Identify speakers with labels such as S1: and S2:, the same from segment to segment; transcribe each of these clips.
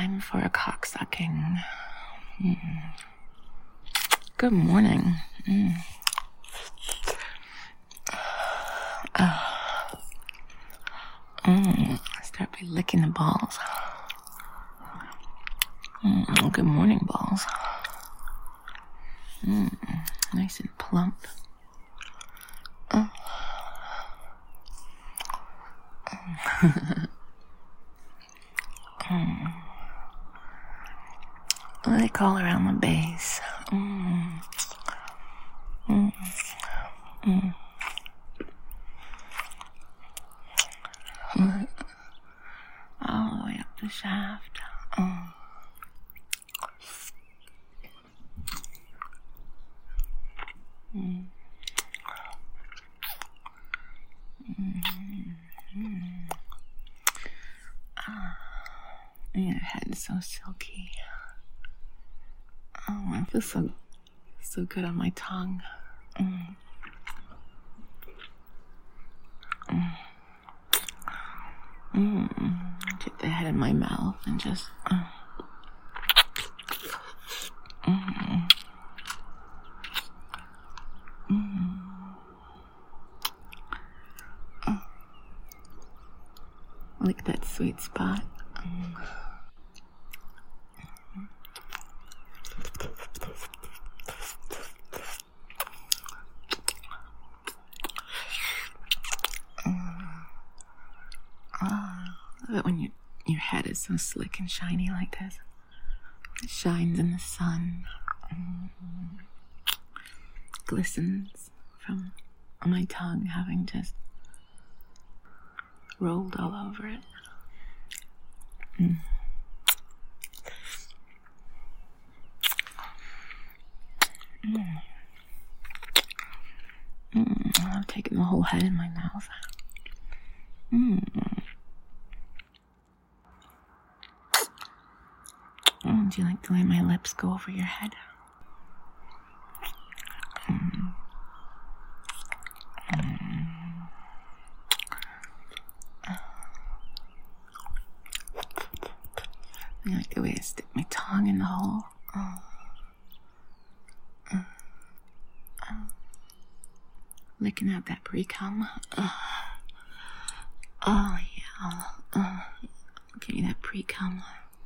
S1: time for a cocksucking. Good morning. Start by licking the balls. Good morning, balls. Nice and plump. They call around the base. All the way up the shaft. Your head's so silky. It feels so good on my tongue. Take the head in my mouth and just lick that sweet spot. I love it when your head is so slick and shiny like this. It shines in the sun. Glistens from my tongue having just rolled all over it. I've taken the whole head in my mouth. Do you like the way my lips go over your head? You like the way I stick my tongue in the hole? Licking out that pre-cum. Oh yeah. Give me that pre-cum.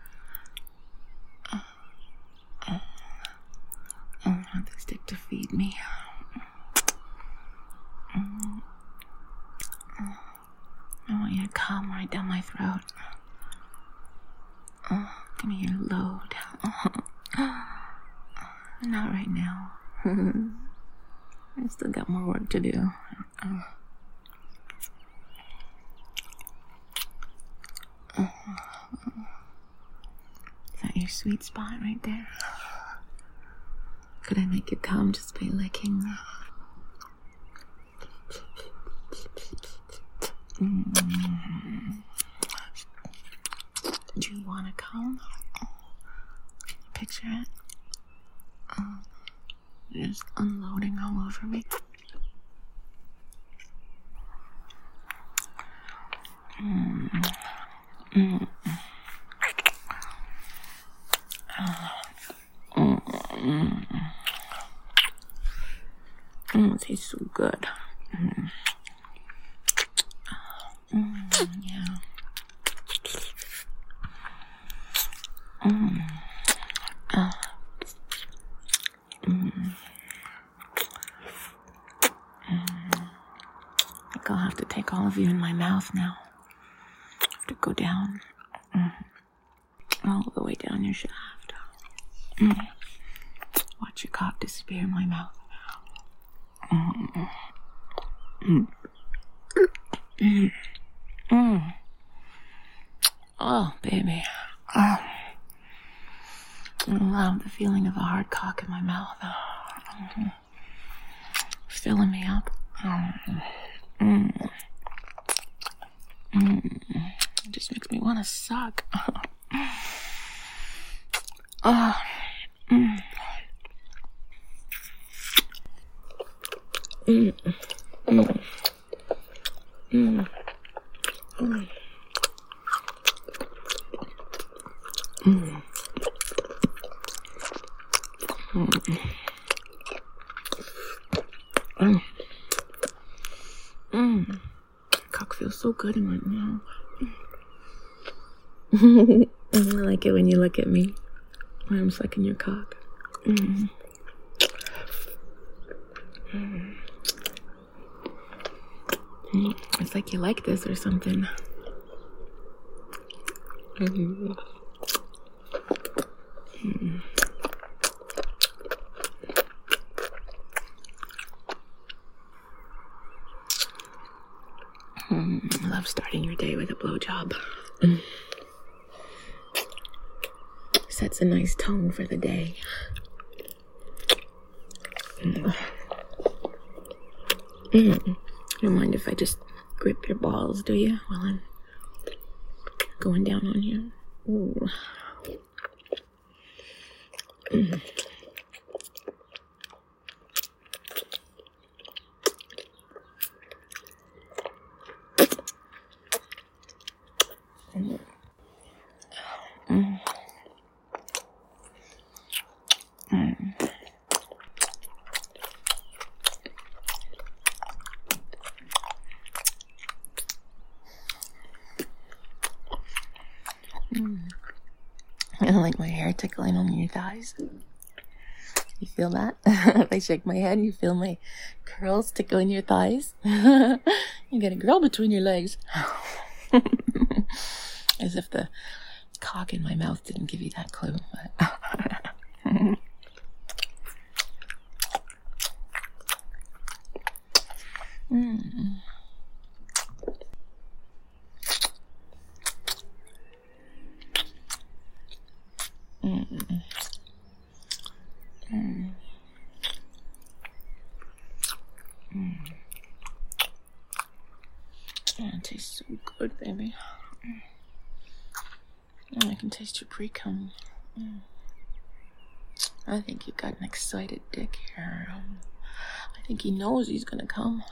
S1: I want the stick to feed me. I want you to come right down my throat. Give me your load. Not right now. I still got more work to do. Is that your sweet spot right there? Could I make it come just by licking? Do you want to come? Picture it. Just unloading all over me. It tastes so good. Yeah. I think I'll have to take all of you in my mouth now. I have to go down. All the way down your shaft. Watch your cock disappear in my mouth. Oh, baby. I love the feeling of a hard cock in my mouth. Filling me up. It just makes me want to suck. Mm. Mm. Mm. Cock feels so good in my mouth. I like it when you look at me when I'm sucking your cock. Mm. Mm. It's like you like this or something. Mm. Mm. I love starting your day with a blowjob. Sets a nice tone for the day. You don't mind if I just grip your balls, do you? While I'm going down on you. Ooh. I like my hair tickling on your thighs. You feel that? If I shake my head, you feel my curls tickling your thighs. You got a girl between your legs. As if the cock in my mouth didn't give you that clue. But it tastes so good, baby. I can taste your pre-cum. I think you've got an excited dick here. I think he knows he's gonna come.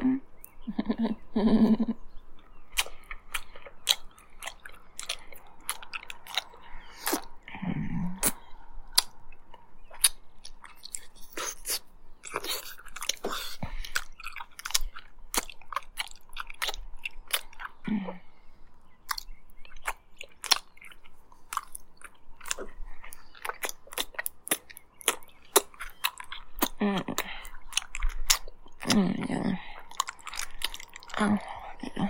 S1: Yeah. Oh, yeah.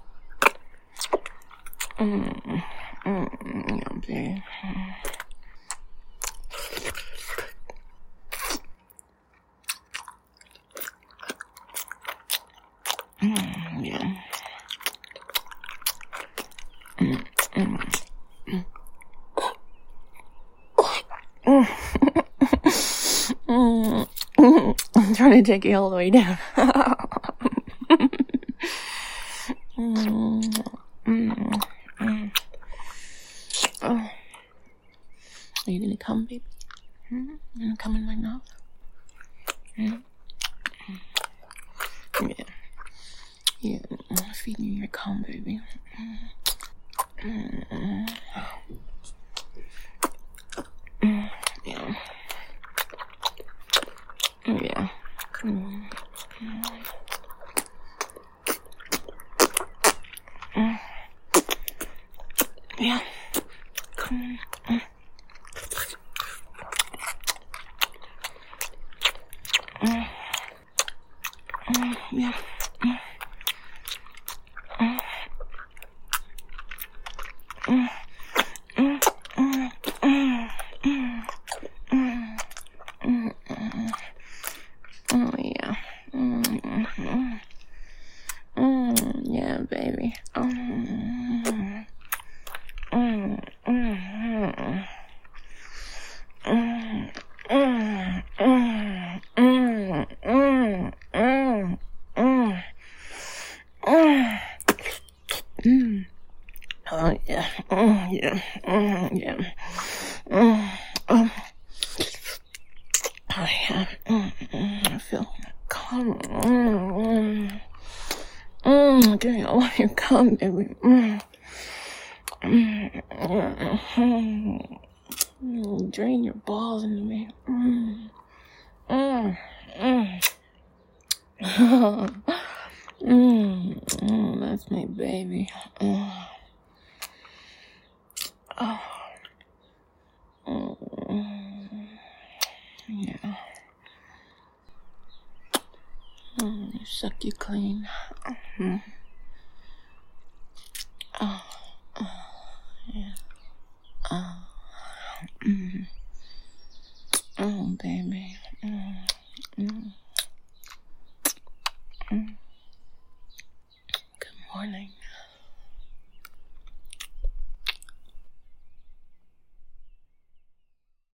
S1: Yeah, baby. Yeah. I'm trying to take you all the way down. Are you gonna come, baby? You gonna come in my mouth? Yeah. Yeah. Feeding you your cum, baby. Yeah. Yeah. Come on. Yeah. Come on. Yeah. Oh, yeah. Yeah, baby. Oh, yeah. Yeah. Yeah. Oh, yeah. I feel calm. Give me all of your cum, baby. Drain your balls into me. That's my baby. Yeah. Suck you clean. Yeah. Oh, baby.